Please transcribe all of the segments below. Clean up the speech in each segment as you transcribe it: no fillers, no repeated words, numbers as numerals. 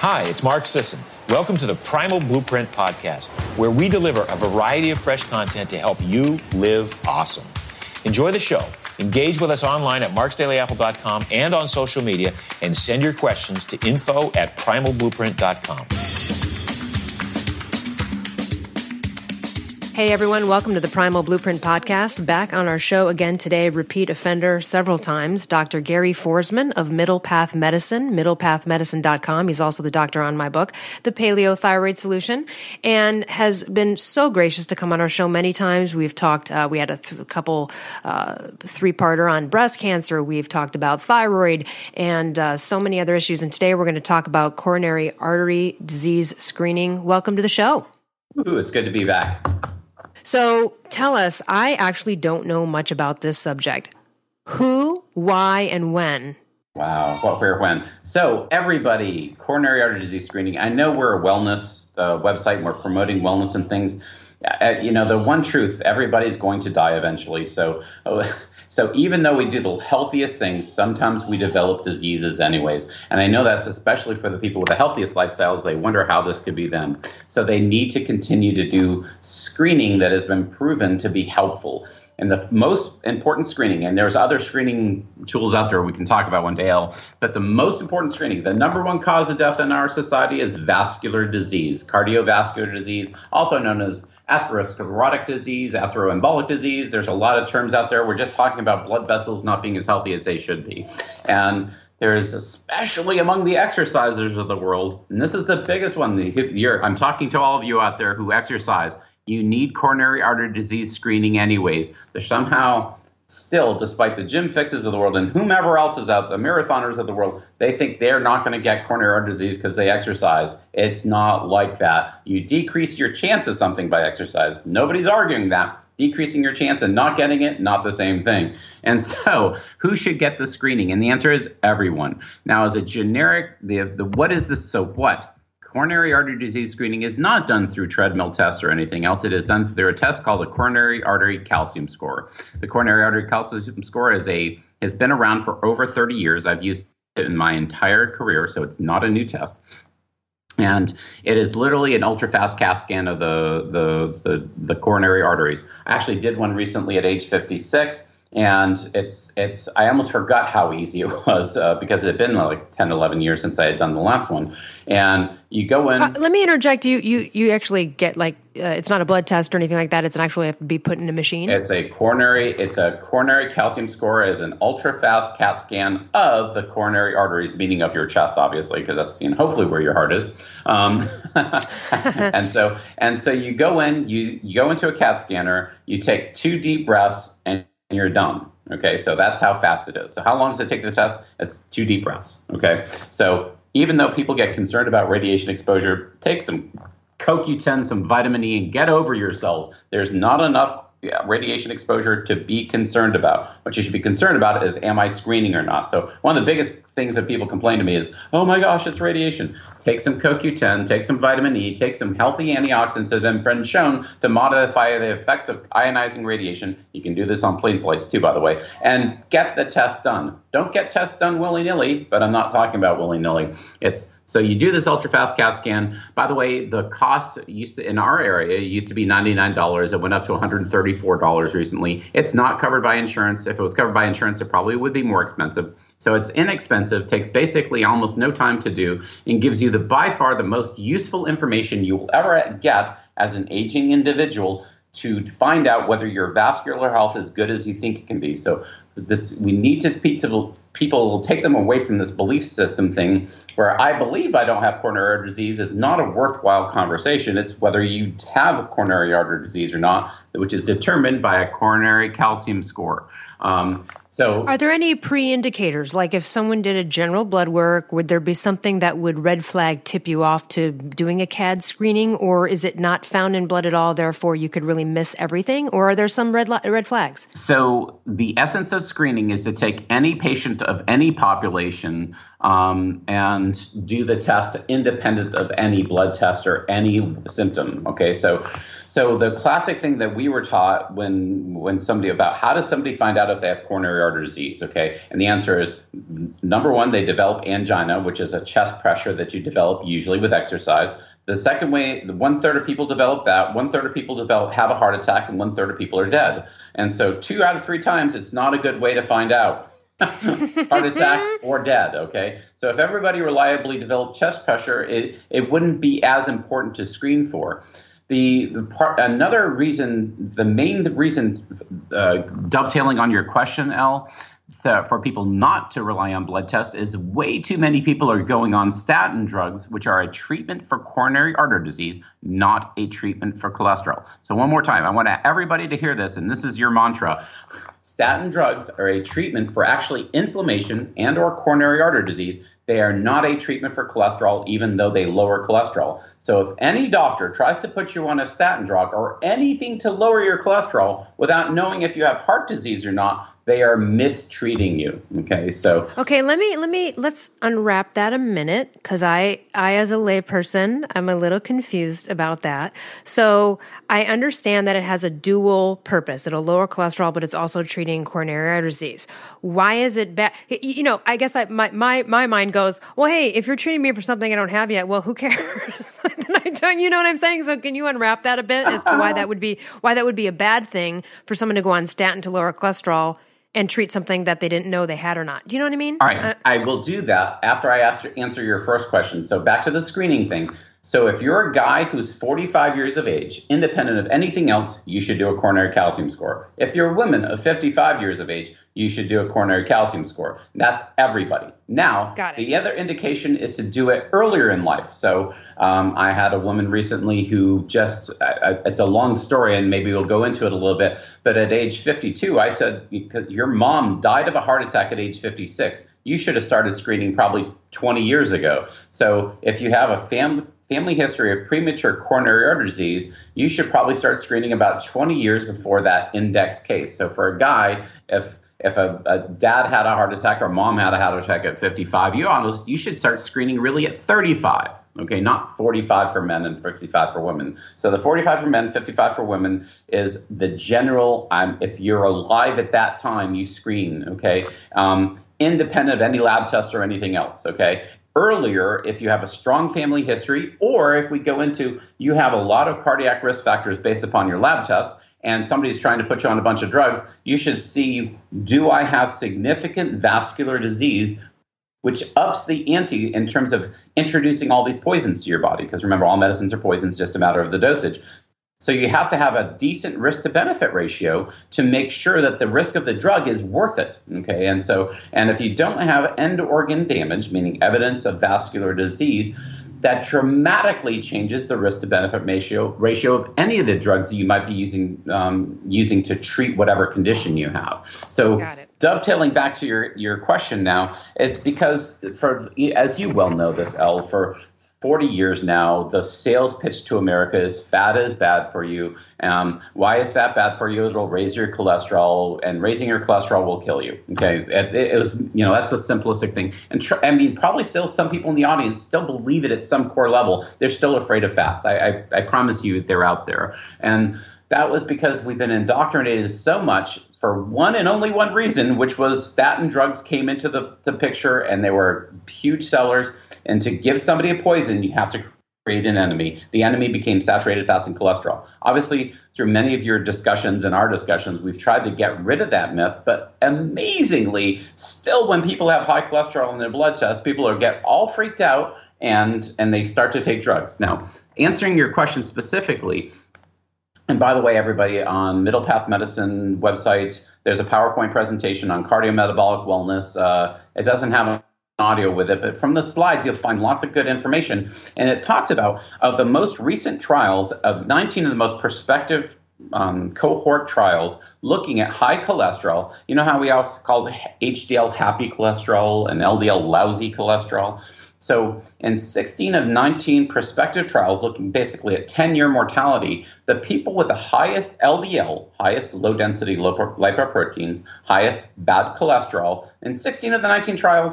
Hi, it's Mark Sisson. Welcome to the Primal Blueprint Podcast, where we deliver a variety of fresh content to help you live awesome. Enjoy the show. Engage with us online at marksdailyapple.com and on social media, and send your questions to info@primalblueprint.com. Hey everyone, welcome to the Primal Blueprint Podcast. Back on our show again today, repeat offender several times, Dr. Gary Forsman of Middle Path Medicine, middlepathmedicine.com. He's also the doctor on my book, The Paleo Thyroid Solution, and has been so gracious to come on our show many times. We've talked, we had a couple three-parter on breast cancer. We've talked about thyroid and so many other issues. And today we're going to talk about coronary artery disease screening. Welcome to the show. Ooh, it's good to be back. So tell us, I actually don't know much about this subject. Who, why, and when? Wow, what, where, when? So everybody, coronary artery disease screening. I know we're a wellness website and we're promoting wellness and things. The one truth, everybody's going to die eventually. So even though we do the healthiest things, sometimes we develop diseases anyways. And I know that's especially for the people with the healthiest lifestyles. They wonder how this could be them. So they need to continue to do screening that has been proven to be helpful. And the most important screening, and there's other screening tools out there we can talk about one day, but the most important screening, the number one cause of death in our society is vascular disease, cardiovascular disease, also known as atherosclerotic disease, atherosembolic disease. There's a lot of terms out there. We're just talking about blood vessels not being as healthy as they should be. And there is, especially among the exercisers of the world, and this is the biggest one. I'm talking to all of you out there who exercise. You need coronary artery disease screening anyways. There's somehow still, despite the gym fixes of the world and whomever else is out, the marathoners of the world, they think they're not going to get coronary artery disease because they exercise. It's not like that. You decrease your chance of something by exercise. Nobody's arguing that. Decreasing your chance and not getting it, not the same thing. And so who should get the screening? And the answer is everyone. Now, as a generic, what is this? So what? Coronary artery disease screening is not done through treadmill tests or anything else. It is done through a test called the coronary artery calcium score. The coronary artery calcium score has been around for over 30 years. I've used it in my entire career, so it's not a new test. And it is literally an ultra-fast CAT scan of the coronary arteries. I actually did one recently at age 56. And I almost forgot how easy it was because it had been like 10, 11 years since I had done the last one. And you go in. Let me interject. You actually get it's not a blood test or anything like that. It's actually have to be put in a machine. It's a coronary calcium score as an ultra fast CAT scan of the coronary arteries, meaning of your chest, obviously, because that's hopefully where your heart is. And so you go in, you go into a CAT scanner, you take 2 deep breaths and you're done. Okay, so that's how fast it is. So how long does it take this test? It's 2 deep breaths. Okay, so even though people get concerned about radiation exposure, take some CoQ10, some vitamin E, and get over yourselves. There's not enough radiation exposure to be concerned about. What you should be concerned about is, am I screening or not? So one of the biggest things that people complain to me is, oh my gosh, it's radiation. Take some CoQ10, take some vitamin E, take some healthy antioxidants that have been shown to modify the effects of ionizing radiation. You can do this on plane flights too, by the way, and get the test done. Don't get tests done willy-nilly, but I'm not talking about willy-nilly. So you do this ultra-fast CAT scan. By the way, the cost in our area used to be $99. It went up to $134 recently. It's not covered by insurance. If it was covered by insurance, it probably would be more expensive. So it's inexpensive, takes basically almost no time to do, and gives you by far the most useful information you will ever get as an aging individual to find out whether your vascular health is good as you think it can be. So we need to people take them away from this belief system thing where I believe I don't have coronary artery disease is not a worthwhile conversation. It's whether you have coronary artery disease or not, which is determined by a coronary calcium score. So are there any pre-indicators? Like if someone did a general blood work, would there be something that would red flag tip you off to doing a CAD screening, or is it not found in blood at all, therefore you could really miss everything? Or are there some red flags? So the essence of screening is to take any patient of any population and do the test independent of any blood test or any symptom. Okay, so the classic thing that we were taught when somebody about how does somebody find out if they have coronary artery disease? Okay, and the answer is number one, they develop angina, which is a chest pressure that you develop usually with exercise. The second way, 1/3 of people develop that, 1/3 of people have a heart attack, and 1/3 of people are dead. And so 2 out of 3 times, it's not a good way to find out. Heart attack or dead, okay? So if everybody reliably developed chest pressure, it wouldn't be as important to screen for. Another reason, the main reason, dovetailing on your question, Elle, for people not to rely on blood tests is way too many people are going on statin drugs, which are a treatment for coronary artery disease, not a treatment for cholesterol. So one more time, I want everybody to hear this, and this is your mantra. Statin drugs are a treatment for actually inflammation and or coronary artery disease. They are not a treatment for cholesterol, even though they lower cholesterol. So if any doctor tries to put you on a statin drug or anything to lower your cholesterol without knowing if you have heart disease or not, they are mistreating you. Okay, so let's unwrap that a minute, because I as a layperson, I'm a little confused about that. So I understand that it has a dual purpose. It'll lower cholesterol, but it's also treating coronary artery disease. Why is it bad? You know, I guess my mind goes, well, hey, if you're treating me for something I don't have yet, well, who cares? You know what I'm saying? So can you unwrap that a bit as to why that would be a bad thing for someone to go on statin to lower cholesterol and treat something that they didn't know they had or not? Do you know what I mean? All right. I will do that after I answer your first question. So back to the screening thing. So if you're a guy who's 45 years of age, independent of anything else, you should do a coronary calcium score. If you're a woman of 55 years of age, you should do a coronary calcium score. That's everybody. Now, the other indication is to do it earlier in life. So I had a woman recently who it's a long story and maybe we'll go into it a little bit, but at age 52, I said, because your mom died of a heart attack at age 56, you should have started screening probably 20 years ago. So if you have a family history of premature coronary artery disease, you should probably start screening about 20 years before that index case. So for a guy, if a dad had a heart attack or mom had a heart attack at 55, you should start screening really at 35. Okay, not 45 for men and 55 for women. So the 45 for men, 55 for women is the general. If you're alive at that time, you screen. Okay, independent of any lab test or anything else. Okay. Earlier, if you have a strong family history, or if we go into you have a lot of cardiac risk factors based upon your lab tests, and somebody's trying to put you on a bunch of drugs, you should see, do I have significant vascular disease, which ups the ante in terms of introducing all these poisons to your body. Because remember, all medicines are poisons, just a matter of the dosage. So you have to have a decent risk to benefit ratio to make sure that the risk of the drug is worth it. Okay, and if you don't have end organ damage, meaning evidence of vascular disease, that dramatically changes the risk to benefit ratio of any of the drugs that you might be using to treat whatever condition you have. So dovetailing back to your question now is because as you well know this, Elle, for 40 years now, the sales pitch to America is fat is bad for you. Why is fat bad for you? It'll raise your cholesterol, and raising your cholesterol will kill you. Okay, it was, that's the simplistic thing. And probably still some people in the audience still believe it at some core level. They're still afraid of fats. I promise you they're out there. And that was because we've been indoctrinated so much for one and only one reason, which was statin drugs came into the picture and they were huge sellers. And to give somebody a poison, you have to create an enemy. The enemy became saturated fats and cholesterol. Obviously, through many of your discussions and our discussions, we've tried to get rid of that myth. But amazingly, still when people have high cholesterol in their blood test, people get all freaked out and they start to take drugs. Now, answering your question specifically, and by the way, everybody, on Middle Path Medicine website, there's a PowerPoint presentation on cardiometabolic wellness. It doesn't have an audio with it, but from the slides, you'll find lots of good information. And it talks about, of the most recent trials, of 19 of the most prospective cohort trials looking at high cholesterol. You know how we also called HDL happy cholesterol and LDL lousy cholesterol? So in 16 of 19 prospective trials looking basically at 10-year mortality, the people with the highest LDL, highest low-density lipoproteins, highest bad cholesterol, in 16 of the 19 trials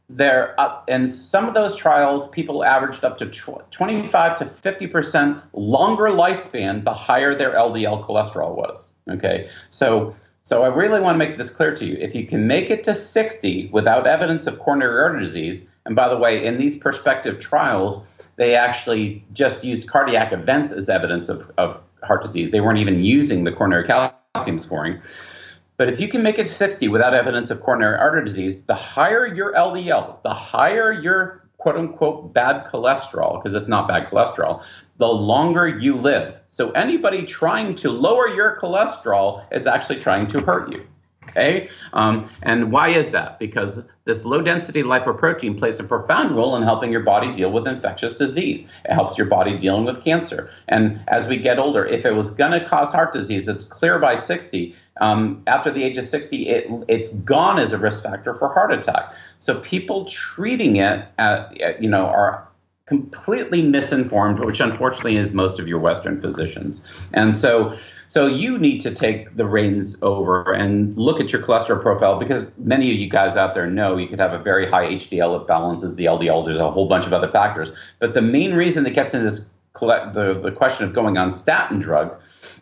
in some of those trials, people averaged up to 25 to 50% longer lifespan the higher their LDL cholesterol was. Okay, so I really want to make this clear to you. If you can make it to 60 without evidence of coronary artery disease, and by the way, in these prospective trials, they actually just used cardiac events as evidence of heart disease. They weren't even using the coronary calcium scoring. But if you can make it to 60 without evidence of coronary artery disease, the higher your LDL, the higher your quote unquote bad cholesterol, because it's not bad cholesterol, the longer you live. So anybody trying to lower your cholesterol is actually trying to hurt you. Okay. And why is that? Because this low density lipoprotein plays a profound role in helping your body deal with infectious disease. It helps your body dealing with cancer. And as we get older, if it was going to cause heart disease, it's clear by 60. After the age of 60, it's gone as a risk factor for heart attack. So people treating it, are completely misinformed, which unfortunately is most of your Western physicians. And so you need to take the reins over and look at your cholesterol profile, because many of you guys out there know you could have a very high HDL. It balances the LDL. There's a whole bunch of other factors. But the main reason that gets into this, the question of going on statin drugs,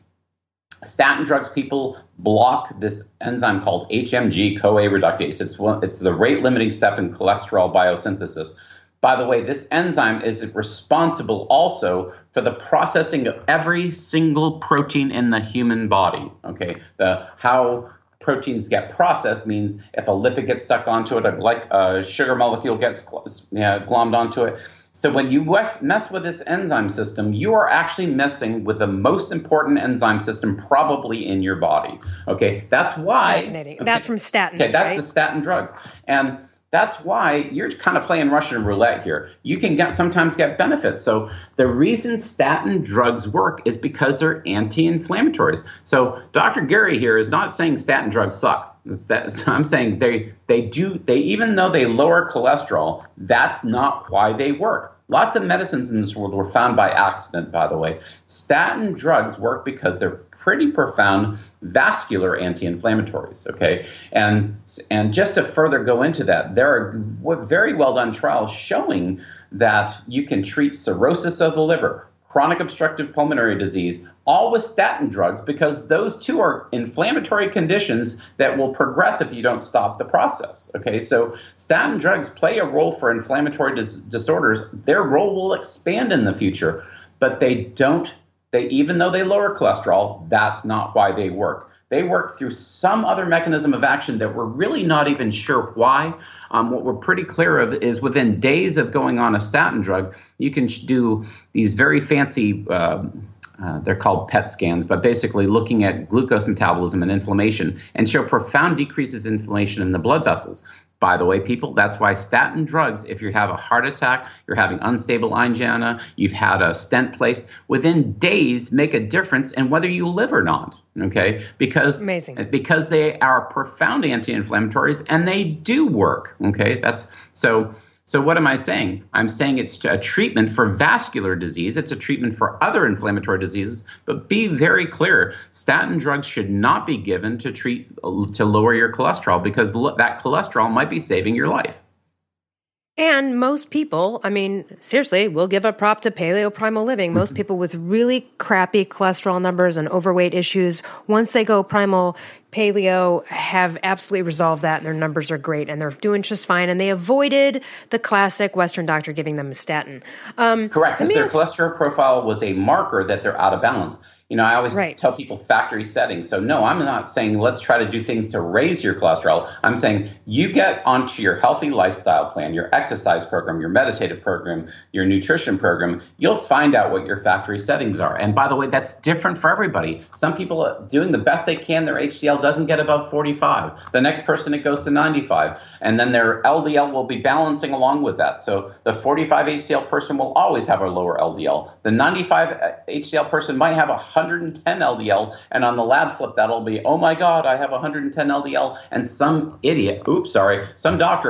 people block this enzyme called HMG-CoA reductase. It's the rate-limiting step in cholesterol biosynthesis. By the way, this enzyme is responsible also for the processing of every single protein in the human body. Okay, how proteins get processed means if a lipid gets stuck onto it, a sugar molecule gets glommed onto it. So when you mess with this enzyme system, you are actually messing with the most important enzyme system probably in your body. Okay, that's why. Fascinating. Okay. That's from statins, okay, that's right? the statin drugs. And that's why you're kind of playing Russian roulette here. You can sometimes get benefits. So the reason statin drugs work is because they're anti-inflammatories. So Dr. Gary here is not saying statin drugs suck. I'm saying they even though they lower cholesterol, that's not why they work. Lots of medicines in this world were found by accident, by the way. Statin drugs work because they're pretty profound vascular anti-inflammatories, okay? And just to further go into that, there are very well done trials showing that you can treat cirrhosis of the liver, chronic obstructive pulmonary disease, all with statin drugs, because those two are inflammatory conditions that will progress if you don't stop the process, okay? So statin drugs play a role for inflammatory disorders. Their role will expand in the future, but even though they lower cholesterol, that's not why they work. They work through some other mechanism of action that we're really not even sure why. What we're pretty clear of is within days of going on a statin drug, you can do these very fancy, they're called PET scans, but basically looking at glucose metabolism and inflammation, and show profound decreases in inflammation in the blood vessels. By the way, people, that's why statin drugs, if you have a heart attack, you're having unstable angina, you've had a stent placed, within days make a difference in whether you live or not, okay? Because they are profound anti-inflammatories and they do work, okay? So what am I saying? I'm saying it's a treatment for vascular disease. It's a treatment for other inflammatory diseases. But be very clear, statin drugs should not be given to lower your cholesterol, because that cholesterol might be saving your life. And most people, I mean, seriously, we'll give a prop to Paleo Primal Living. Most people with really crappy cholesterol numbers and overweight issues, once they go Primal Paleo, have absolutely resolved that, and their numbers are great, and they're doing just fine, and they avoided the classic Western doctor giving them a statin. Correct, because their cholesterol profile was a marker that they're out of balance. I always tell people factory settings. So no, I'm not saying let's try to do things to raise your cholesterol. I'm saying you get onto your healthy lifestyle plan, your exercise program, your meditative program, your nutrition program. You'll find out what your factory settings are. And by the way, that's different for everybody. Some people are doing the best they can. Their HDL doesn't get above 45. The next person, it goes to 95. And then their LDL will be balancing along with that. So the 45 HDL person will always have a lower LDL. The 95 HDL person might have 110 LDL, and on the lab slip that'll be, oh my God, I have 110 LDL, and some doctor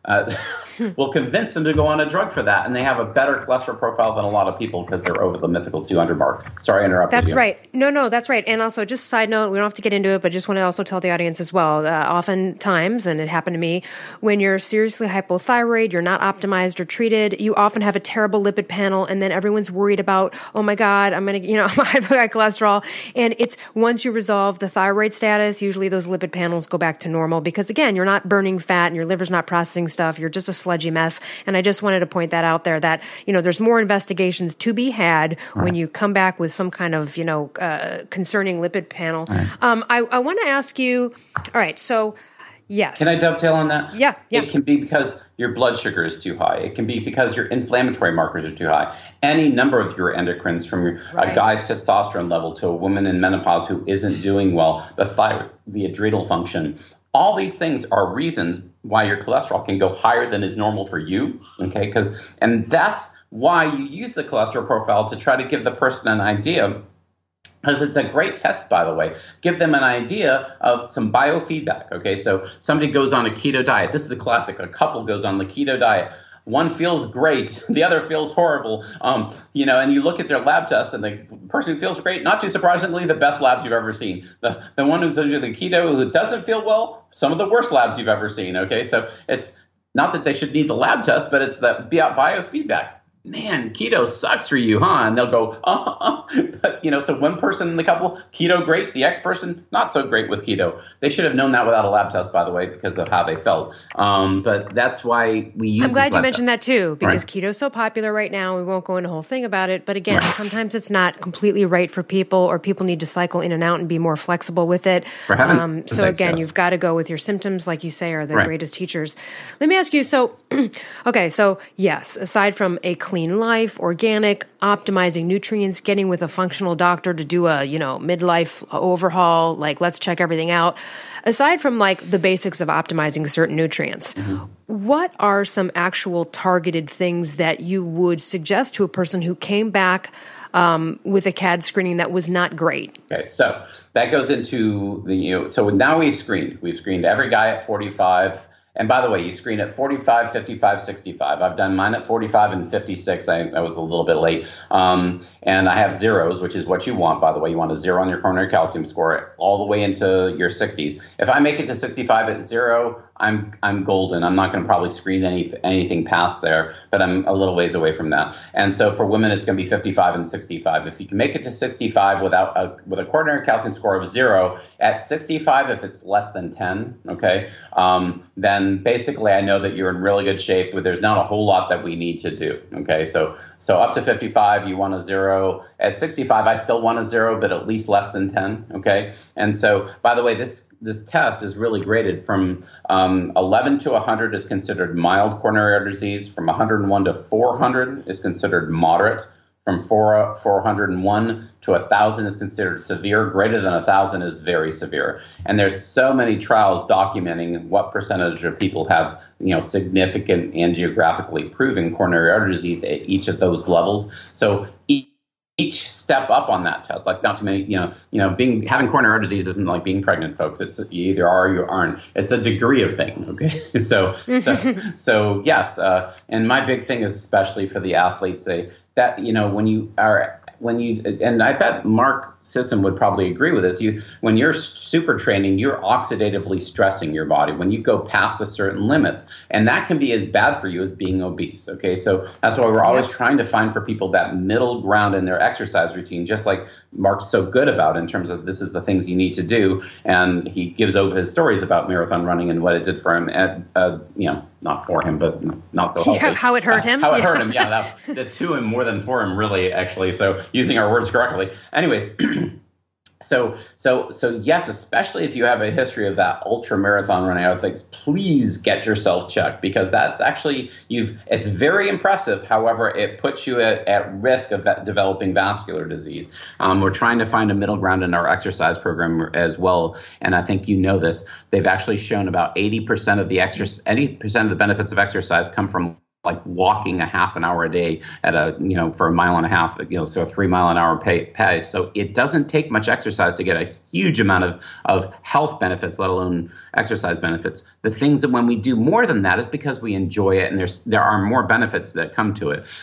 will convince them to go on a drug for that. And they have a better cholesterol profile than a lot of people because they're over the mythical 200 mark. Sorry, I interrupted you. That's right. No, that's right. And also, just side note, we don't have to get into it, but just want to also tell the audience as well, oftentimes, and it happened to me, when you're seriously hypothyroid, you're not optimized or treated, you often have a terrible lipid panel, and then everyone's worried about, oh my God, I'm going to, I'm high cholesterol. And it's once you resolve the thyroid status, usually those lipid panels go back to normal because, again, you're not burning fat and your liver's not processing stuff. You're just a sludgy mess. And I just wanted to point that out there that, there's more investigations to be had when you come back with some kind of, concerning lipid panel. I want to ask you, all right, so yes. Can I dovetail on that? Yeah. It can be because your blood sugar is too high. It can be because your inflammatory markers are too high. Any number of your endocrines, from a guy's testosterone level to a woman in menopause who isn't doing well, the thyroid, the adrenal function, all these things are reasons why your cholesterol can go higher than is normal for you, okay? And that's why you use the cholesterol profile to try to give the person an idea, because it's a great test, by the way. Give them an idea of some biofeedback, okay? So somebody goes on a keto diet. This is a classic. A couple goes on the keto diet. One feels great, the other feels horrible, and you look at their lab tests, and the person who feels great, not too surprisingly, the best labs you've ever seen. The one who's doing the keto who doesn't feel well, some of the worst labs you've ever seen, okay? So it's not that they should need the lab test, but it's the biofeedback. Man, keto sucks for you, huh? And they'll go, But, so one person in the couple, keto great, the X person, not so great with keto. They should have known that without a lab test, by the way, because of how they felt. But that's why we use I'm glad you mentioned that too, because right. keto's so popular right now. We won't go into a whole thing about it. But again, sometimes it's not completely right for people, or people need to cycle in and out and be more flexible with it. So again, you've got to go with your symptoms, like you say, are the greatest teachers. Let me ask you, so yes, aside from a clean life, organic, optimizing nutrients, getting with a functional doctor to do a, midlife overhaul, like let's check everything out. Aside from like the basics of optimizing certain nutrients, what are some actual targeted things that you would suggest to a person who came back with a CAD screening that was not great? Okay, so that goes into the, so now we've screened every guy at 45. And by the way, you screen at 45, 55, 65. I've done mine at 45 and 56. I was a little bit late. And I have zeros, which is what you want, by the way. You want a 0 on your coronary calcium score all the way into your 60s. If I make it to 65 at 0, I'm golden. I'm not going to probably screen anything past there, but I'm a little ways away from that. And so for women, it's going to be 55 and 65. If you can make it to 65 with a coronary calcium score of 0, at 65, if it's less than 10, okay, then basically I know that you're in really good shape. There's not a whole lot that we need to do, okay? So up to 55, you want a 0. At 65, I still want a 0, but at least less than 10, okay? And so, by the way, this test is really graded from 11 to 100 is considered mild coronary artery disease. From 101 to 400 is considered moderate. From 401 to 1,000 is considered severe. Greater than 1,000 is very severe. And there's so many trials documenting what percentage of people have, significant angiographically proven coronary artery disease at each of those levels. So each step up on that test, like not too many, having coronary artery disease isn't like being pregnant, folks. It's you either are or you aren't. It's a degree of thing. Okay. So yes. And my big thing is especially for the athletes, that, and I bet Mark Sisson would probably agree with this. When you're super training, you're oxidatively stressing your body when you go past a certain limits, and that can be as bad for you as being obese. Okay, so that's why we're always trying to find for people that middle ground in their exercise routine, just like Mark's so good about in terms of this is the things you need to do, and he gives over his stories about marathon running and what it did for him. Not for him, but not so healthy. How it hurt him. How it hurt him. Yeah, that's the to him more than for him, really, actually. So using our words correctly. Anyways, so yes, especially if you have a history of that ultra marathon running out of things, please get yourself checked, because that's actually it's very impressive. However, it puts you at risk of developing vascular disease. We're trying to find a middle ground in our exercise program as well, and I think you know this. They've actually shown about 80% of the benefits of exercise come from like walking a half an hour a day at for a mile and a half, so a 3 mile an hour pace. So it doesn't take much exercise to get a huge amount of health benefits, let alone exercise benefits. The things that when we do more than that is because we enjoy it, and there are more benefits that come to it.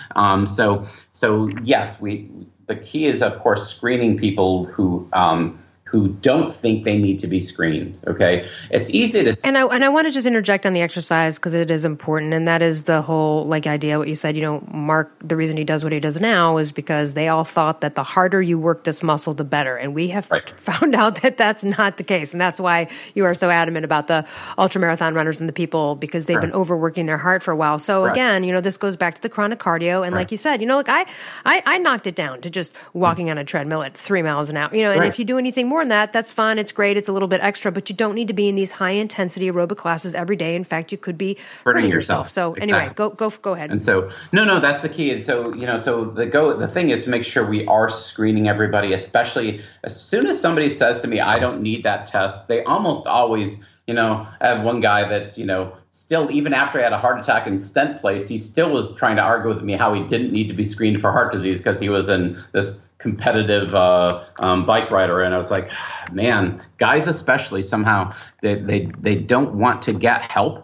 So yes, the key is, of course, screening people who don't think they need to be screened. Okay, it's easy to. And I want to just interject on the exercise because it is important, and that is the whole idea. What you said, Mark, the reason he does what he does now is because they all thought that the harder you work this muscle, the better, and we have found out that that's not the case, and that's why you are so adamant about the ultramarathon runners and the people, because they've been overworking their heart for a while. So again, this goes back to the chronic cardio, and like you said, look, I knocked it down to just walking on a treadmill at 3 miles an hour. And if you do anything more than that, that's fun. It's great. It's a little bit extra, but you don't need to be in these high intensity aerobic classes every day. In fact, you could be hurting yourself. So anyway, go ahead. And so, no, that's the key. And so, the thing is to make sure we are screening everybody, especially as soon as somebody says to me, I don't need that test, they almost always, I have one guy that's, still, even after he had a heart attack and stent placed, he still was trying to argue with me how he didn't need to be screened for heart disease because he was in this competitive bike rider. And I was like, man, guys especially somehow they don't want to get help.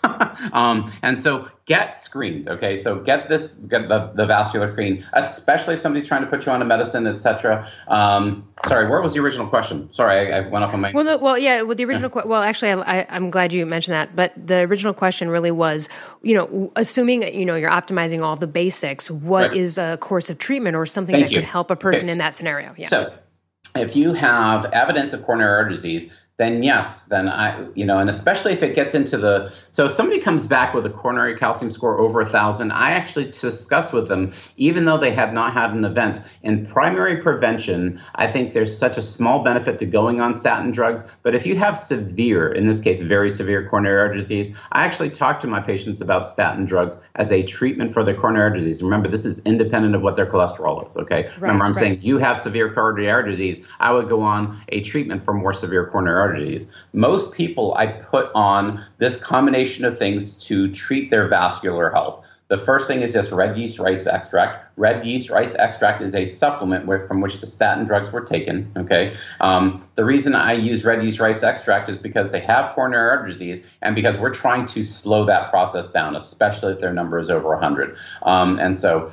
And so get screened. Okay, so get the vascular screen, especially if somebody's trying to put you on a medicine, etc. Sorry, where was the original question? Sorry, I went off on my. The original. Actually, I'm glad you mentioned that. But the original question really was, assuming you're optimizing all the basics, what is a course of treatment or something that could help a person in that scenario? Yeah. So, if you have evidence of coronary artery disease, then yes, and especially if it gets into so if somebody comes back with a coronary calcium score over 1,000, I actually discuss with them, even though they have not had an event. In primary prevention, I think there's such a small benefit to going on statin drugs. But if you have severe, in this case, very severe coronary artery disease, I actually talk to my patients about statin drugs as a treatment for their coronary artery disease. Remember, this is independent of what their cholesterol is, okay? Remember, I'm saying you have severe coronary artery disease, I would go on a treatment for more severe coronary artery disease. Most people I put on this combination of things to treat their vascular health. The first thing is just red yeast rice extract. Red yeast rice extract is a supplement from which the statin drugs were taken. Okay. The reason I use red yeast rice extract is because they have coronary artery disease, and because we're trying to slow that process down, especially if their number is over 100. And so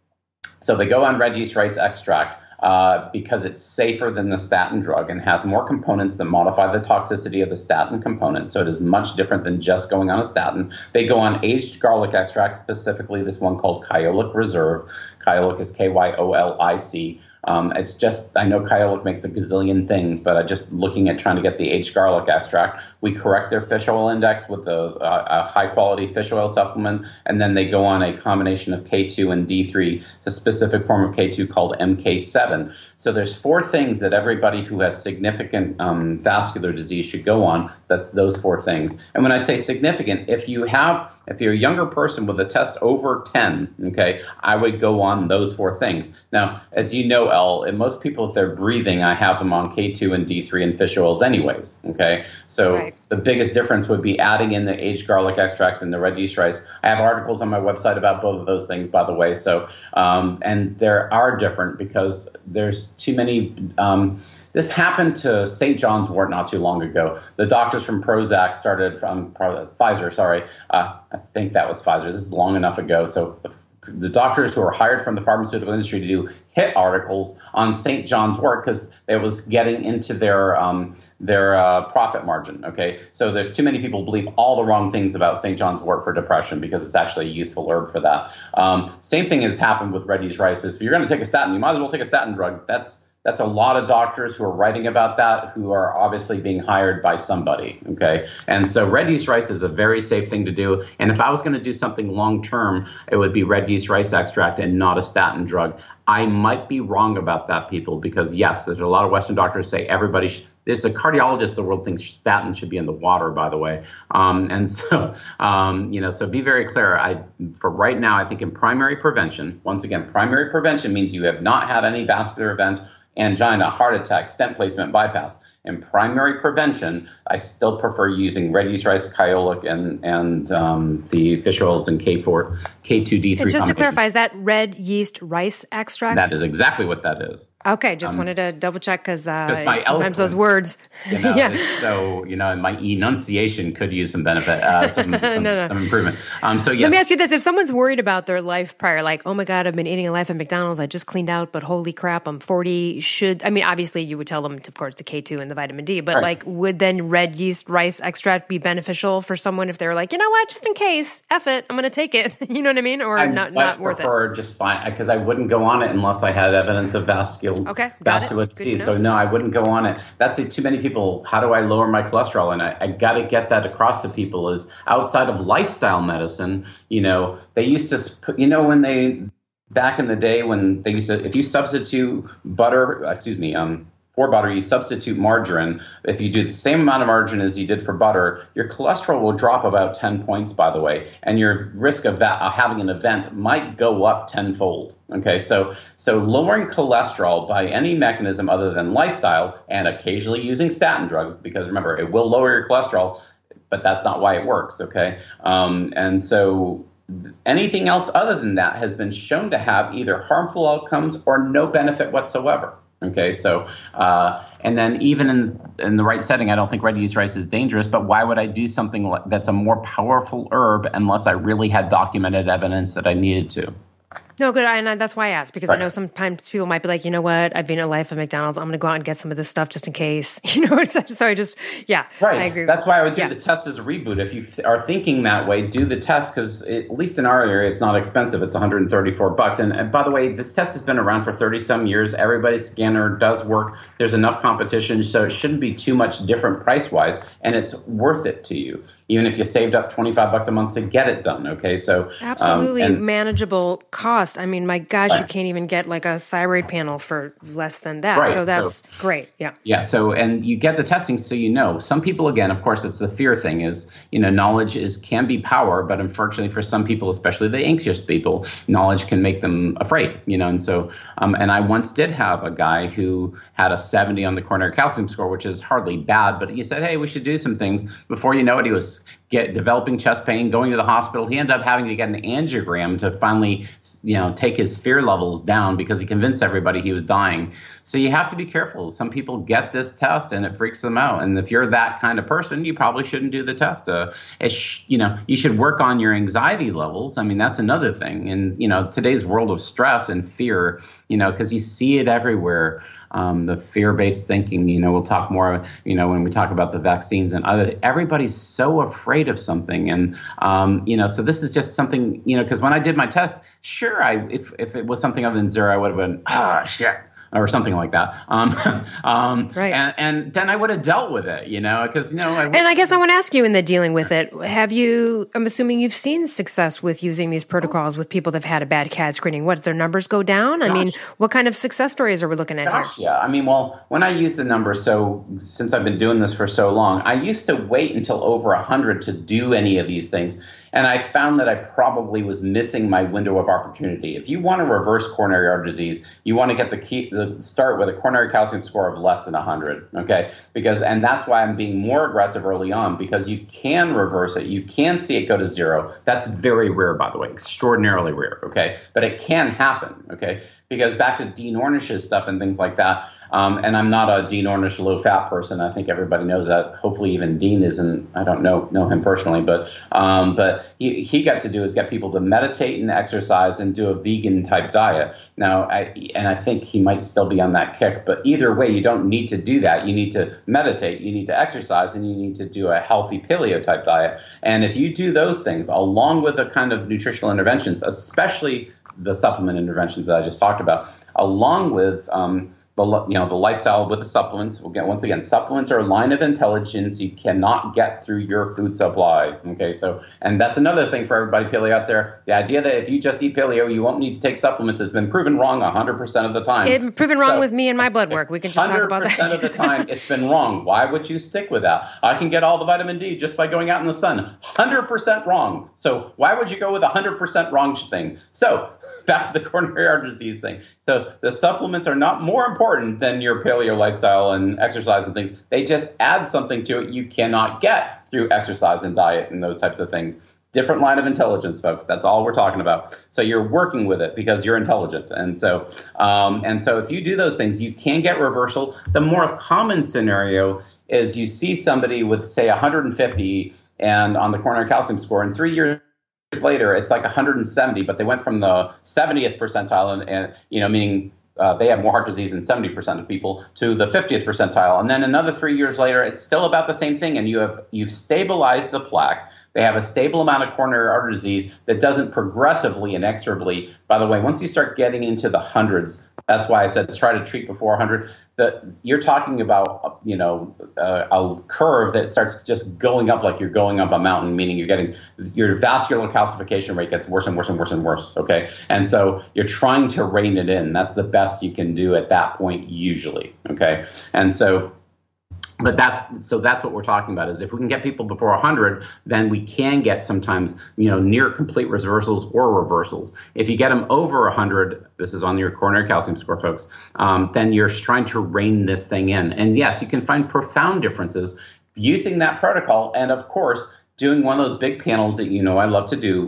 they go on red yeast rice extract. Because it's safer than the statin drug and has more components that modify the toxicity of the statin component. So it is much different than just going on a statin. They go on aged garlic extract, specifically this one called Kyolic Reserve. Kyolic is Kyolic. It's just, I know Kyolic makes a gazillion things, but just looking at trying to get the aged garlic extract, we correct their fish oil index with a high quality fish oil supplement, and then they go on a combination of K2 and D3, the specific form of K2 called MK7. So there's 4 things that everybody who has significant vascular disease should go on. That's those 4 things. And when I say significant, if you're a younger person with a test over 10, okay, I would go on those 4 things. Now, as you know, and most people, if they're breathing, I have them on K2 and D3 and fish oils anyways, okay? So the biggest difference would be adding in the aged garlic extract and the red yeast rice. I have articles on my website about both of those things, by the way. So, and there are different because there's too many. This happened to St. John's Wort not too long ago. The doctors from Prozac started from Pfizer, sorry. I think that was Pfizer. This is long enough ago. So the doctors who are hired from the pharmaceutical industry to do hit articles on St. John's Wort because it was getting into their profit margin. Okay, so there's too many people believe all the wrong things about St. John's Wort for depression because it's actually a useful herb for that. Same thing has happened with red yeast rice. If you're going to take a statin, you might as well take a statin drug. That's a lot of doctors who are writing about that who are obviously being hired by somebody, okay? And so red yeast rice is a very safe thing to do. And if I was going to do something long-term, it would be red yeast rice extract and not a statin drug. I might be wrong about that, people, because, yes, there's a lot of Western doctors say everybody there's a cardiologist in the world thinks statin should be in the water, by the way. And so, so be very clear. For right now, I think in primary prevention, once again, primary prevention means you have not had any vascular event, angina, heart attack, stent placement, bypass. In primary prevention, I still prefer using red yeast rice, kyolic, and the fish oils and K2D3 And just to combination. clarify, is that red yeast rice extract? That is exactly what that is. Okay, just wanted to double check because my sometimes those words, yeah. So and my enunciation could use some benefit, some improvement. So yes. Let me ask you this: if someone's worried about their life prior, like, oh my God, I've been eating a life at McDonald's, I just cleaned out, but holy crap, I'm 40. Obviously, you would tell them, of course, the K2 and the vitamin D, but right. would then red yeast rice extract be beneficial for someone if they're like, you know what, just in case, F it, I'm going to take it. You know what I mean? Or not worth it? I prefer just fine because I wouldn't go on it unless I had evidence of vascular disease. So no, I wouldn't go on it. that's too many people. How do I lower my cholesterol? And I got to get that across to people is outside of lifestyle medicine, they used to put, back in the day when they used to, if you substitute for butter, you substitute margarine. If you do the same amount of margarine as you did for butter, your cholesterol will drop about 10 points, by the way, and your risk of having an event might go up tenfold. Okay, so lowering cholesterol by any mechanism other than lifestyle and occasionally using statin drugs, because remember, it will lower your cholesterol, but that's not why it works. Okay, and so anything else other than that has been shown to have either harmful outcomes or no benefit whatsoever. Okay, so and then even in the right setting, I don't think red yeast rice is dangerous, but why would I do something that's a more powerful herb unless I really had documented evidence that I needed to? No, good. And that's why I asked, because I know sometimes people might be like, you know what, I've been at life at McDonald's. I'm going to go out and get some of this stuff just in case. So I just, Right. I agree. That's why I would do the test as a reboot. If you are thinking that way, do the test because at least in our area, it's not expensive. It's $134. And by the way, this test has been around for 30 some years. Everybody's scanner does work. There's enough competition, so it shouldn't be too much different price wise. And it's worth it to you, even if you saved up $25 a month to get it done. Okay. So absolutely manageable cost. I mean, my gosh, you can't even get like a thyroid panel for less than that. Right. So that's great. Yeah. Yeah. So, and you get the testing so some people, again, of course, it's the fear thing is, knowledge can be power, but unfortunately for some people, especially the anxious people, knowledge can make them afraid, and so, and I once did have a guy who had a 70 on the coronary calcium score, which is hardly bad, but he said, hey, we should do some things. Before you know it, he was developing chest pain, going to the hospital. He ended up having to get an angiogram to finally, take his fear levels down because he convinced everybody he was dying. So you have to be careful. Some people get this test and it freaks them out. And if you're that kind of person, you probably shouldn't do the test. You should work on your anxiety levels. I mean, that's another thing. And, today's world of stress and fear, because you see it everywhere. The fear-based thinking, we'll talk more, when we talk about the vaccines and everybody's so afraid of something. And, so this is just something, because when I did my test, sure, if it was something other than zero, I would have been, shit, or something like that. Right. And then I would have dealt with it, because, And I guess I want to ask you in the dealing with it, I'm assuming you've seen success with using these protocols with people that have had a bad CAD screening. What, their numbers go down? Gosh. I mean, what kind of success stories are we looking at here? Yeah. I mean, well, when I use the numbers, so since I've been doing this for so long, I used to wait until over 100 to do any of these things. And I found that I probably was missing my window of opportunity. If you want to reverse coronary artery disease, you want to get start with a coronary calcium score of less than 100, okay? And that's why I'm being more aggressive early on, because you can reverse it. You can see it go to zero. That's very rare, by the way, extraordinarily rare, okay? But it can happen, okay? Because back to Dean Ornish's stuff and things like that, and I'm not a Dean Ornish low-fat person. I think everybody knows that. Hopefully even Dean isn't. I don't know him personally, but he got to do is get people to meditate and exercise and do a vegan-type diet. Now, I think he might still be on that kick, but either way, you don't need to do that. You need to meditate, you need to exercise, and you need to do a healthy paleo-type diet. And if you do those things, along with the kind of nutritional interventions, especially the supplement interventions that I just talked about, along with the lifestyle with the supplements. Once again, supplements are a line of intelligence you cannot get through your food supply. Okay, and that's another thing for everybody paleo out there. The idea that if you just eat paleo, you won't need to take supplements has been proven wrong 100% of the time. It's proven wrong with me and my blood work. We can just talk about that. 100% of the time, it's been wrong. Why would you stick with that? I can get all the vitamin D just by going out in the sun. 100% wrong. So why would you go with 100% wrong thing? So back to the coronary artery disease thing. So the supplements are not more important than your paleo lifestyle and exercise and things. They just add something to it you cannot get through exercise and diet and those types of things. Different line of intelligence, folks. That's all we're talking about. So you're working with it because you're intelligent. And so if you do those things, you can get reversal. The more common scenario is you see somebody with, say, 150 and on the coronary calcium score, and 3 years later, it's like 170, but they went from the 70th percentile, and meaning they have more heart disease than 70% of people, to the 50th percentile. And then another 3 years later, it's still about the same thing, and you've stabilized the plaque. They have a stable amount of coronary artery disease that doesn't progressively, inexorably. By the way, once you start getting into the hundreds, that's why I said try to treat before 100. You're talking about, a curve that starts just going up like you're going up a mountain, meaning your vascular calcification rate gets worse and worse and worse and worse. Okay. And so you're trying to rein it in. That's the best you can do at that point, usually. Okay. And so, but that's what we're talking about, is if we can get people before 100, then we can get sometimes, near complete reversals or reversals. If you get them over 100, this is on your coronary calcium score, folks, then you're trying to rein this thing in. And yes, you can find profound differences using that protocol. And of course, doing one of those big panels that I love to do.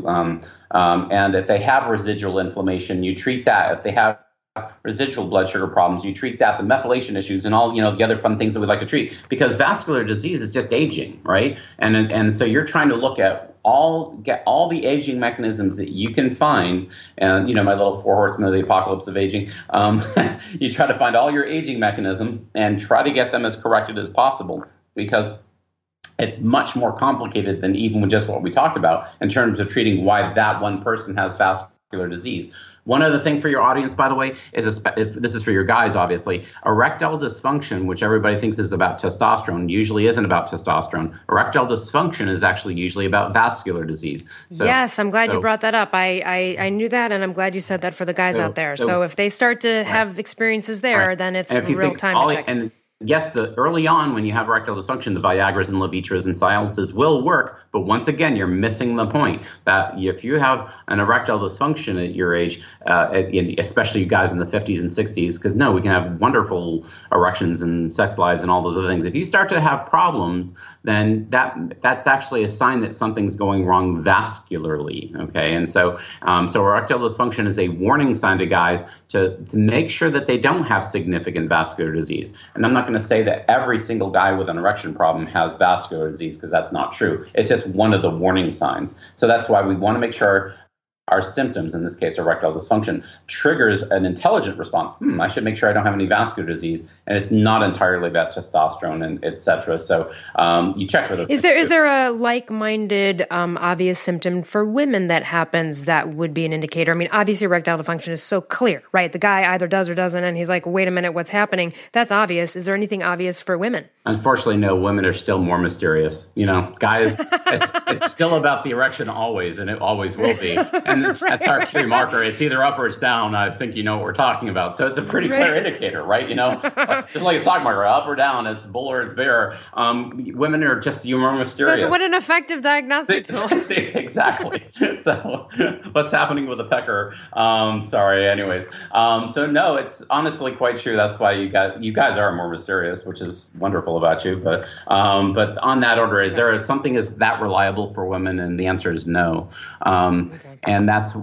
And if they have residual inflammation, you treat that. If they have residual blood sugar problems, you treat that, the methylation issues and all, the other fun things that we like to treat, because vascular disease is just aging, right? And so you're trying to look at get all the aging mechanisms that you can find, and my little 4 horsemen of the apocalypse of aging. You try to find all your aging mechanisms and try to get them as corrected as possible, because it's much more complicated than even just what we talked about in terms of treating why that one person has vascular disease. One other thing for your audience, by the way, is if this is for your guys, obviously, erectile dysfunction, which everybody thinks is about testosterone, usually isn't about testosterone. Erectile dysfunction is actually usually about vascular disease. So, yes, I'm glad you brought that up. I knew that, and I'm glad you said that for the guys out there. So if they start to have experiences there, then it's real time to check. And yes, early on when you have erectile dysfunction, the Viagras and Levitras and Cialises will work. But once again, you're missing the point that if you have an erectile dysfunction at your age, especially you guys in the 50s and 60s, because we can have wonderful erections and sex lives and all those other things. If you start to have problems, then that's actually a sign that something's going wrong vascularly. Okay, and so erectile dysfunction is a warning sign to guys to make sure that they don't have significant vascular disease. And I'm not going to say that every single guy with an erection problem has vascular disease, because that's not true. It's just one of the warning signs. So that's why we want to make sure our symptoms, in this case erectile dysfunction, triggers an intelligent response. I should make sure I don't have any vascular disease, and it's not entirely about testosterone and et cetera. So you check for those. Is there a like-minded obvious symptom for women that happens that would be an indicator? I mean, obviously erectile dysfunction is so clear, right? The guy either does or doesn't, and he's like, wait a minute, what's happening? That's obvious. Is there anything obvious for women? Unfortunately, no. Women are still more mysterious. Guys, it's still about the erection always, and it always will be. And that's our key marker. It's either up or it's down. I think you know what we're talking about. So it's a pretty clear indicator, right? Just like a stock market, up or down, it's bull or it's bear. Women are just more mysterious. So what an effective diagnostic tool. Exactly. So what's happening with the pecker? Sorry. Anyways. So no, it's honestly quite true. That's why you guys are more mysterious, which is wonderful about you. But on that order, is there something is that reliable for women? And the answer is no. And that's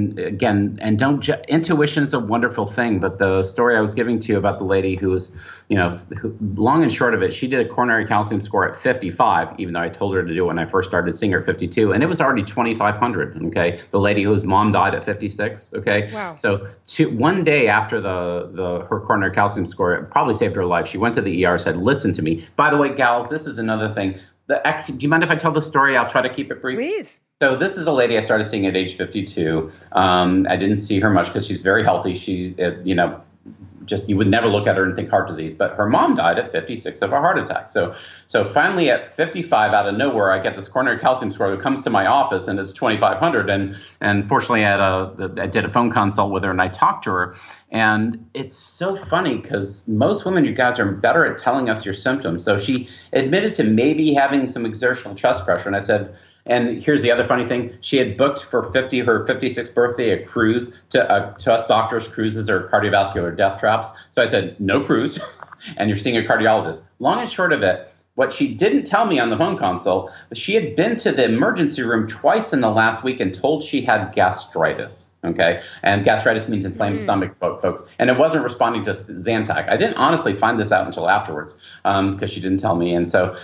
intuition is a wonderful thing. But the story I was giving to you about the lady who was, long and short of it, she did a coronary calcium score at 55, even though I told her to do it when I first started seeing her at 52, and it was already 2,500. Okay, the lady whose mom died at 56. Okay, wow. So one day after her coronary calcium score, it probably saved her life. She went to the ER, said, "Listen to me. By the way, gals, this is another thing. Do you mind if I tell the story? I'll try to keep it brief." Please. So this is a lady I started seeing at age 52. I didn't see her much because she's very healthy. She, just you would never look at her and think heart disease. But her mom died at 56 of a heart attack. So finally at 55, out of nowhere, I get this coronary calcium score that comes to my office, and it's 2,500. And fortunately, I did a phone consult with her, and I talked to her. And it's so funny because most women, you guys, are better at telling us your symptoms. So she admitted to maybe having some exertional chest pressure. And I said, And here's the other funny thing. She had booked for her 56th birthday a cruise to us doctors. Cruises are cardiovascular death traps. So I said, no cruise, and you're seeing a cardiologist. Long and short of it, what she didn't tell me on the phone consult, she had been to the emergency room twice in the last week and told she had gastritis. Okay. And gastritis means inflamed stomach, folks. And it wasn't responding to Zantac. I didn't honestly find this out until afterwards because she didn't tell me. And so,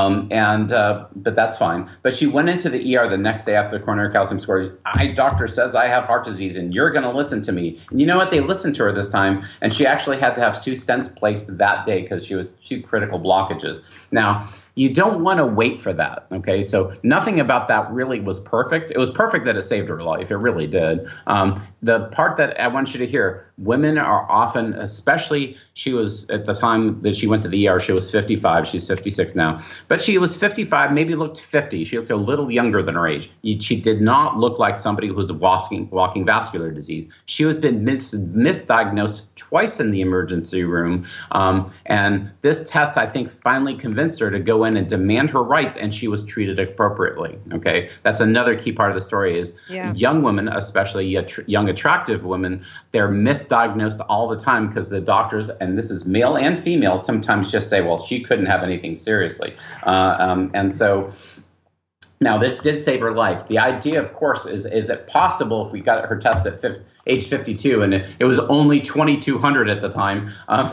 but that's fine. But she went into the ER the next day after the coronary calcium score. Doctor says I have heart disease and you're going to listen to me. And you know what? They listened to her this time. And she actually had to have 2 stents placed that day because she was 2 critical blockages. Now, you don't want to wait for that, okay? So nothing about that really was perfect. It was perfect that it saved her life. It really did. The part that I want you to hear, women are often, especially she was, at the time that she went to the ER, she was 55. She's 56 now. But she was 55, maybe looked 50. She looked a little younger than her age. She did not look like somebody who was walking vascular disease. She has been misdiagnosed twice in the emergency room. And this test, I think, finally convinced her to go in and demand her rights, and she was treated appropriately. Okay, that's another key part of the story is young women, especially young attractive women, they're misdiagnosed all the time because the doctors, and this is male and female, sometimes just say, well, she couldn't have anything seriously. And so now, this did save her life. The idea, of course, is it possible if we got her test at age 52 and it was only 2,200 at the time,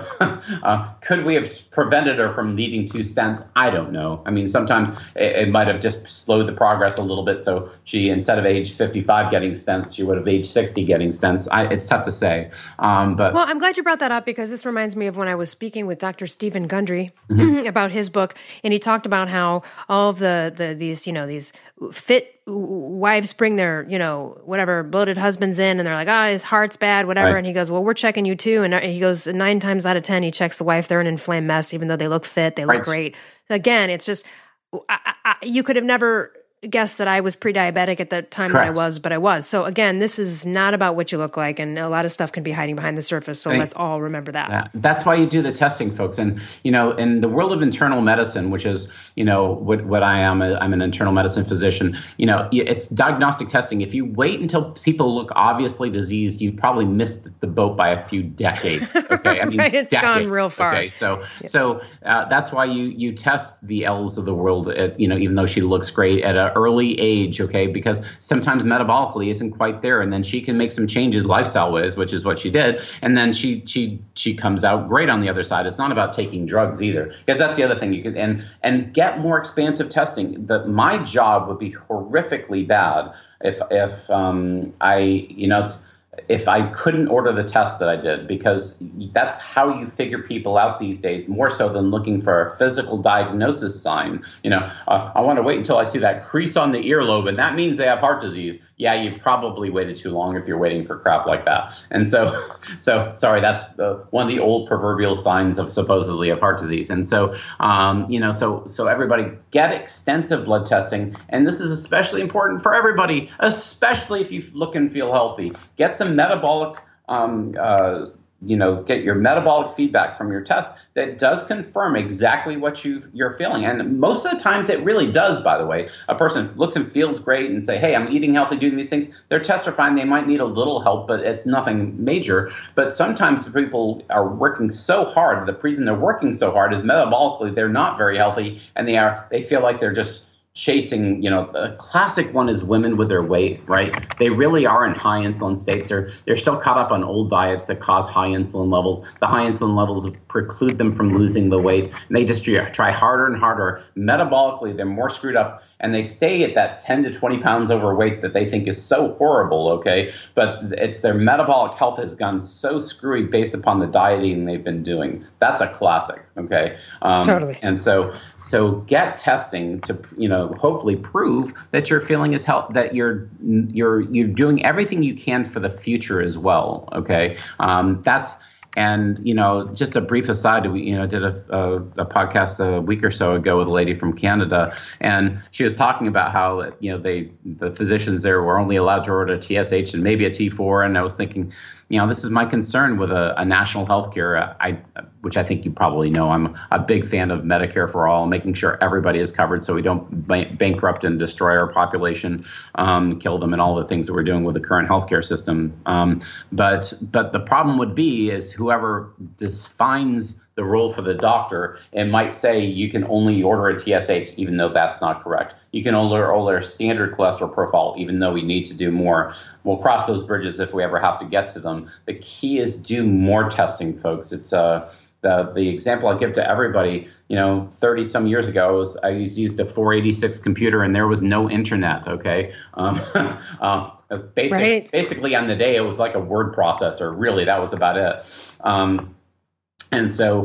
could we have prevented her from needing 2 stents? I don't know. I mean, sometimes it might have just slowed the progress a little bit. So she, instead of age 55 getting stents, she would have age 60 getting stents. It's tough to say. Well, I'm glad you brought that up because this reminds me of when I was speaking with Dr. Stephen Gundry about his book, and he talked about how all of these fit wives bring their, whatever, bloated husbands in and they're like, his heart's bad, whatever. Right. And he goes, well, we're checking you too. And he goes 9 times out of 10, he checks the wife. They're an inflamed mess, even though they look fit, they look great. So again, it's just, you could have never guessed that I was pre-diabetic at the time that I was, but I was. So again, this is not about what you look like, and a lot of stuff can be hiding behind the surface. So let's all remember that. Yeah. That's why you do the testing, folks. And, in the world of internal medicine, which is, what I am, I'm an internal medicine physician, it's diagnostic testing. If you wait until people look obviously diseased, you've probably missed the boat by a few decades. Okay. I mean, right, it's gone real far. Okay. So that's why you test the L's of the world, even though she looks great at an early age, okay, because sometimes metabolically isn't quite there, and then she can make some changes lifestyle-wise, which is what she did, and then she comes out great on the other side. It's not about taking drugs either, because that's the other thing you can and get more expansive testing. My job would be horrifically bad if I couldn't order the test that I did, because that's how you figure people out these days, more so than looking for a physical diagnosis sign. I want to wait until I see that crease on the earlobe, and that means they have heart disease. Yeah, you probably waited too long if you're waiting for crap like that. And so sorry, that's one of the old proverbial signs of supposedly of heart disease. And so, so everybody get extensive blood testing. And this is especially important for everybody, especially if you look and feel healthy. Get some metabolic get your metabolic feedback from your test that does confirm exactly what you're feeling. And most of the times it really does, by the way. A person looks and feels great and say, hey, I'm eating healthy, doing these things. Their tests are fine. They might need a little help, but it's nothing major. But sometimes people are working so hard. The reason they're working so hard is metabolically they're not very healthy, and they feel like they're just chasing, a classic one is women with their weight, right? They really are in high insulin states. They're still caught up on old diets that cause high insulin levels. The high insulin levels preclude them from losing the weight. And they just try harder and harder. Metabolically, they're more screwed up, and they stay at that 10 to 20 pounds overweight that they think is so horrible, okay? But it's their metabolic health has gone so screwy based upon the dieting they've been doing. That's a classic, okay? Totally. And so get testing to, hopefully prove that your feeling is health, that you're doing everything you can for the future as well, okay? And, just a brief aside, we, did a podcast a week or so ago with a lady from Canada, and she was talking about how, the physicians there were only allowed to order a TSH and maybe a T4. And I was thinking, this is my concern with a national healthcare. which I think you probably know, I'm a big fan of Medicare for all, making sure everybody is covered so we don't bankrupt and destroy our population, kill them, and all the things that we're doing with the current healthcare system. But the problem would be is whoever defines the role for the doctor, it might say you can only order a TSH, even though that's not correct. You can only order a standard cholesterol profile, even though we need to do more. We'll cross those bridges if we ever have to get to them. The key is do more testing, folks. It's the example I give to everybody, 30 some years ago, I used a 486 computer and there was no internet. Okay. Basically on the day, it was like a word processor. Really, that was about it. And so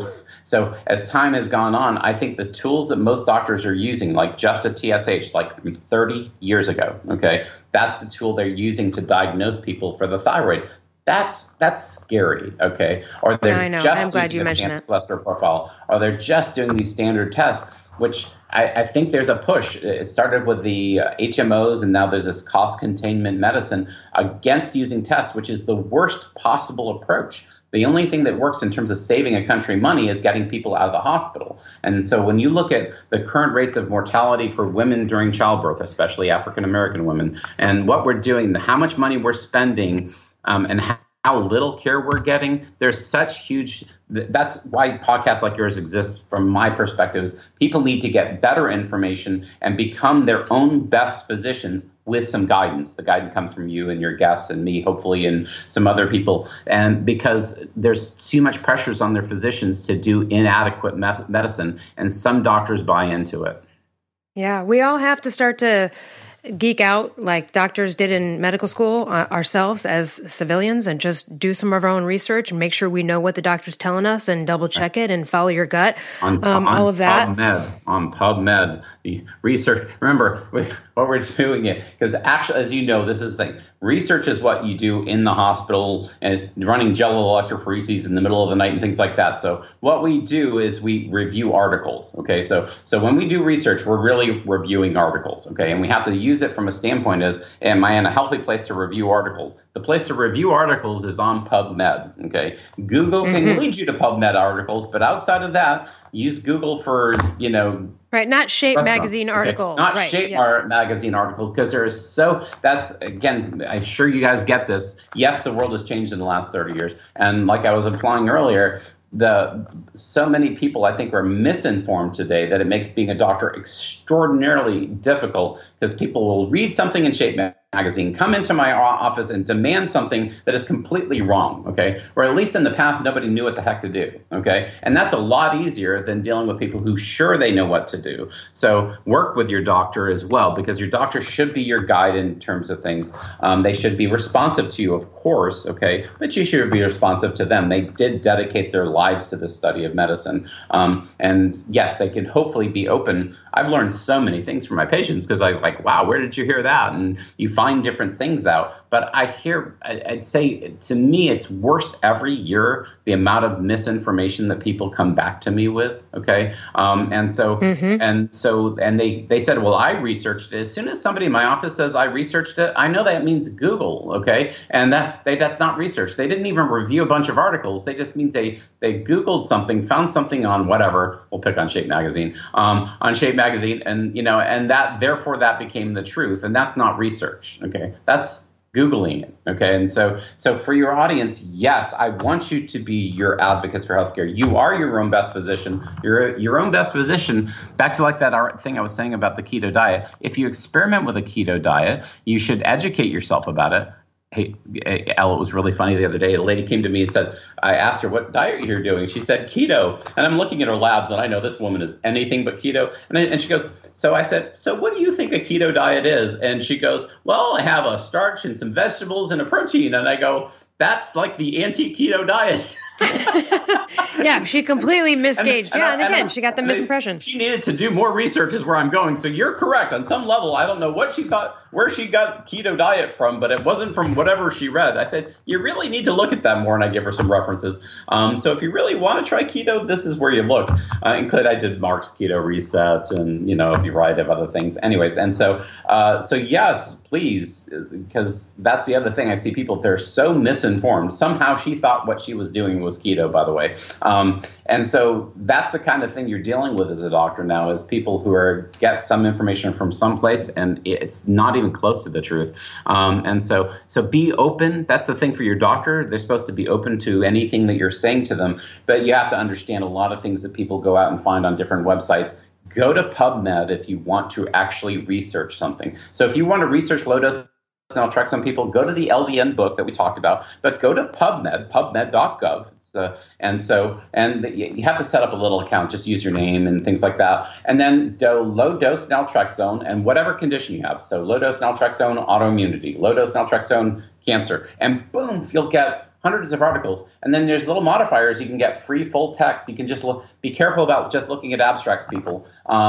as time has gone on, I think the tools that most doctors are using, like just a TSH, like from 30 years ago, okay, that's the tool they're using to diagnose people for the thyroid. That's scary, okay? Or they're just I'm glad you mentioned that cholesterol profile, or they're just doing these standard tests, which I think there's a push. It started with the HMOs, and now there's this cost containment medicine against using tests, which is the worst possible approach. The only thing that works in terms of saving a country money is getting people out of the hospital. And so when you look at the current rates of mortality for women during childbirth, especially African-American women, and what we're doing, how much money we're spending, and how little care we're getting, there's such huge – that's why podcasts like yours exist from my perspective. Is people need to get better information and become their own best physicians with some guidance. The guidance comes from you and your guests and me, hopefully, and some other people. And because there's too much pressures on their physicians to do inadequate medicine, and some doctors buy into it. Yeah, we all have to start to geek out like doctors did in medical school ourselves as civilians, and just do some of our own research and make sure we know what the doctor's telling us and double check it and follow your gut. All of that. On PubMed, the research. Remember what we're doing it, because actually, as you know, this is the thing. Research is what you do in the hospital and running jello electrophoresis in the middle of the night and things like that. So what we do is we review articles. Okay, so when we do research, we're really reviewing articles. Okay, and we have to use it from a standpoint of, am I in a healthy place to review articles? The place to review articles is on PubMed. Okay, Google can lead you to PubMed articles, but outside of that, use Google for Right, not Shape magazine article. Not right, Shape magazine articles, because that's, again, I'm sure you guys get this. Yes, the world has changed in the last 30 years. And like I was implying earlier, so many people, I think, are misinformed today that it makes being a doctor extraordinarily difficult, because people will read something in Shape magazine, come into my office and demand something that is completely wrong, okay? Or at least in the past, nobody knew what the heck to do, okay? And that's a lot easier than dealing with people who sure they know what to do. So work with your doctor as well, because your doctor should be your guide in terms of things. They should be responsive to you, of course, okay? But you should be responsive to them. They did dedicate their lives to the study of medicine. And yes, they can hopefully be open. I've learned so many things from my patients, because I'm like, wow, where did you hear that? And you find different things out. But I'd say to me, it's worse every year, the amount of misinformation that people come back to me with. Okay. And they said, well, I researched it. As soon as somebody in my office says I researched it, I know that means Google. Okay. And that's not research. They didn't even review a bunch of articles. They just means they Googled something, found something on whatever, we'll pick on Shape magazine, and that, therefore that became the truth. And that's not research. Okay, that's Googling it. Okay, and so for your audience, yes, I want you to be your advocates for healthcare. You are your own best physician. You're your own best physician. Back to like that thing I was saying about the keto diet. If you experiment with a keto diet, you should educate yourself about it. Hey, Elle, it was really funny the other day. A lady came to me and said, I asked her, what diet you're doing? She said, keto. And I'm looking at her labs, and I know this woman is anything but keto. And she goes, so I said, so what do you think a keto diet is? And she goes, well, I have a starch and some vegetables and a protein. And I go, that's like the anti-keto diet. Yeah, she completely misgauged. And again, she got the misimpression. She needed to do more research is where I'm going. So you're correct. On some level, I don't know what she thought, where she got keto diet from, but it wasn't from whatever she read. I said, you really need to look at that more, and I give her some references. So if you really want to try keto, this is where you look. Include I did Mark's Keto Reset and, a variety of other things. Anyways, and so yes, please, because that's the other thing. I see people, they're so misinformed. Somehow she thought what she was doing was keto, by the way. And so that's the kind of thing you're dealing with as a doctor now, is people who get some information from someplace and it's not even close to the truth. And so be open. That's the thing for your doctor. They're supposed to be open to anything that you're saying to them. But you have to understand a lot of things that people go out and find on different websites. Go to PubMed if you want to actually research something. So if you want to research low-dose naltrexone, people, go to the LDN book that we talked about, but go to PubMed, pubmed.gov. And you have to set up a little account, just use your name and things like that. And then do low-dose naltrexone and whatever condition you have. So low-dose naltrexone, autoimmunity, low-dose naltrexone, cancer. And boom, you'll get hundreds of articles. And then there's little modifiers. You can get free full text. You can just be careful about just looking at abstracts, people.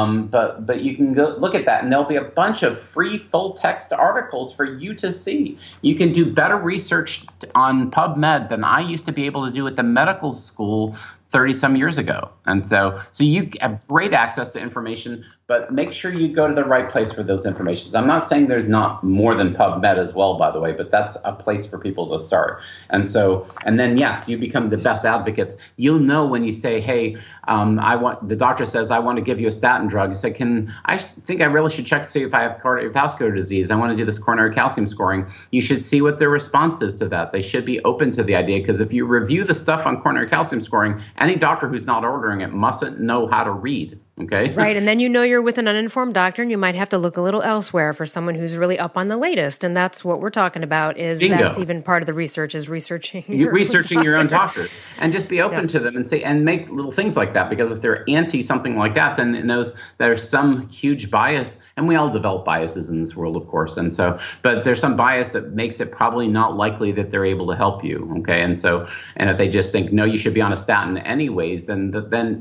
But you can go look at that, and there'll be a bunch of free full text articles for you to see. You can do better research on PubMed than I used to be able to do at the medical school 30 some years ago. And so you have great access to information, but make sure you go to the right place for those informations. I'm not saying there's not more than PubMed as well, by the way, but that's a place for people to start. And then, yes, you become the best advocates. You'll know when you say, hey, the doctor says, I want to give you a statin drug. You say, I think I really should check to see if I have cardiovascular disease. I want to do this coronary calcium scoring. You should see what their response is to that. They should be open to the idea, because if you review the stuff on coronary calcium scoring, any doctor who's not ordering it mustn't know how to read. Okay. Right. And then you're with an uninformed doctor, and you might have to look a little elsewhere for someone who's really up on the latest. And that's what we're talking about, is Bingo. That's even part of the research, is researching your own doctors, and just be open to them and make little things like that, because if they're anti something like that, then it knows there's some huge bias, and we all develop biases in this world, of course. But there's some bias that makes it probably not likely that they're able to help you. Okay. And if they just think, no, you should be on a statin anyways, then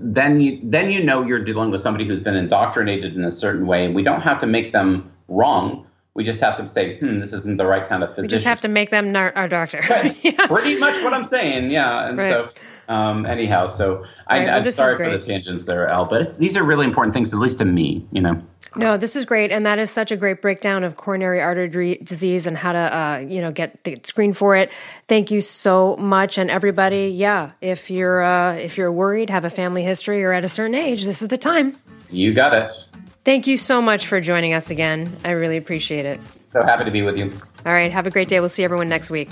you know you're dealing with somebody who's been indoctrinated in a certain way, and we don't have to make them wrong. We just have to say, this isn't the right kind of physician. We just have to make them our doctor. Right. Yeah. Pretty much what I'm saying, yeah. And right. Anyhow, I'm sorry for the tangents there, Al, but these are really important things, at least to me, No, this is great, and that is such a great breakdown of coronary artery disease and how to, get screened for it. Thank you so much, and everybody, if you're worried, have a family history, or at a certain age, this is the time. You got it. Thank you so much for joining us again. I really appreciate it. So happy to be with you. All right, have a great day. We'll see everyone next week.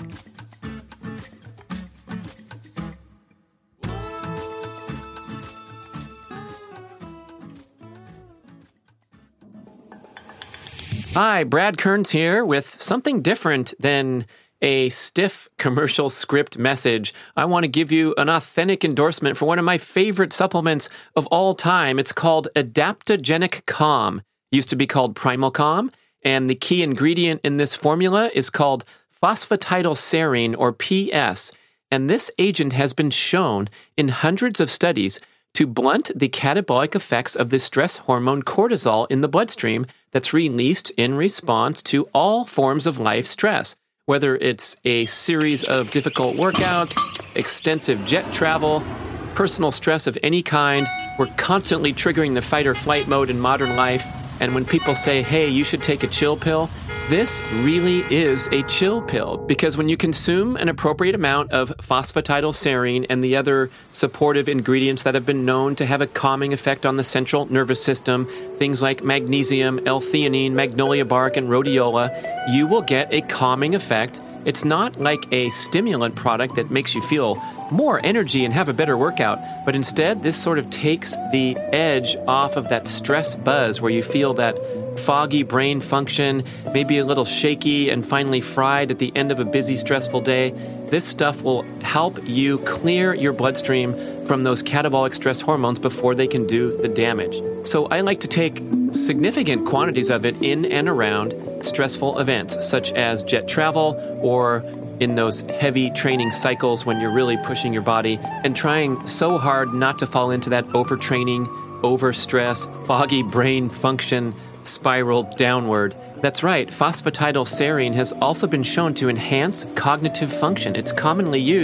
Hi, Brad Kearns here with something different than a stiff commercial script message. I want to give you an authentic endorsement for one of my favorite supplements of all time. It's called Adaptogenic Calm. It used to be called Primal Calm, and the key ingredient in this formula is called phosphatidylserine, or PS. And this agent has been shown in hundreds of studies to blunt the catabolic effects of the stress hormone cortisol in the bloodstream that's released in response to all forms of life stress, whether it's a series of difficult workouts, extensive jet travel, personal stress of any kind. We're constantly triggering the fight or flight mode in modern life. And when people say, hey, you should take a chill pill, this really is a chill pill, because when you consume an appropriate amount of phosphatidylserine and the other supportive ingredients that have been known to have a calming effect on the central nervous system, things like magnesium, L-theanine, magnolia bark, and rhodiola, you will get a calming effect. It's not like a stimulant product that makes you feel more energy and have a better workout, but instead this sort of takes the edge off of that stress buzz where you feel that foggy brain function, maybe a little shaky and finally fried at the end of a busy, stressful day. This stuff will help you clear your bloodstream from those catabolic stress hormones before they can do the damage. So I like to take significant quantities of it in and around stressful events, such as jet travel or in those heavy training cycles when you're really pushing your body and trying so hard not to fall into that overtraining, overstress, foggy brain function spiral downward. That's right, phosphatidylserine has also been shown to enhance cognitive function. It's commonly used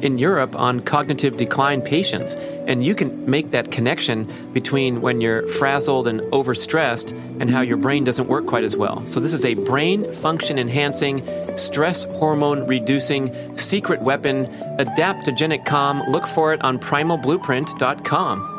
in Europe on cognitive decline patients. And you can make that connection between when you're frazzled and overstressed and how your brain doesn't work quite as well. So this is a brain function enhancing, stress hormone reducing, secret weapon, adaptogenic calm. Look for it on primalblueprint.com.